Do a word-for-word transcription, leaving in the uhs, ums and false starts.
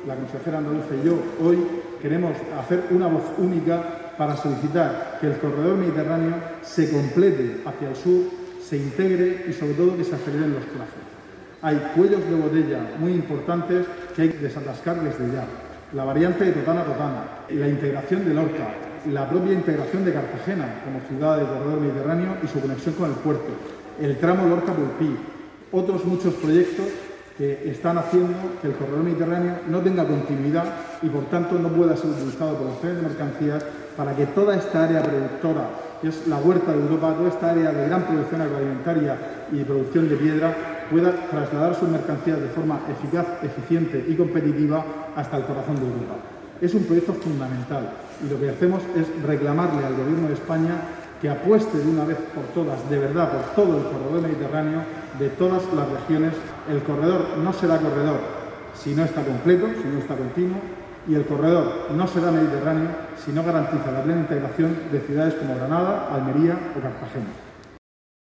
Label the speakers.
Speaker 1: la consejera andaluza y yo, hoy queremos hacer una voz única para solicitar que el corredor mediterráneo se complete hacia el sur, se integre y sobre todo que se aceleren los plazos. Hay cuellos de botella muy importantes que hay que desatascar desde ya. La variante de Totana a Totana, la integración de Lorca, la propia integración de Cartagena como ciudad del corredor mediterráneo y su conexión con el puerto, el tramo Lorca-Pulpí, otros muchos proyectos que están haciendo que el corredor mediterráneo no tenga continuidad y por tanto no pueda ser utilizado por los trenes de mercancías para que toda esta área productora, que es la huerta de Europa, toda esta área de gran producción agroalimentaria y producción de piedra, pueda trasladar sus mercancías de forma eficaz, eficiente y competitiva hasta el corazón de Europa. Es un proyecto fundamental y lo que hacemos es reclamarle al Gobierno de España que apueste de una vez por todas, de verdad, por todo el corredor mediterráneo de todas las regiones. El corredor no será corredor si no está completo, si no está continuo, y el corredor no será mediterráneo si no garantiza la plena integración de ciudades como Granada, Almería o Cartagena.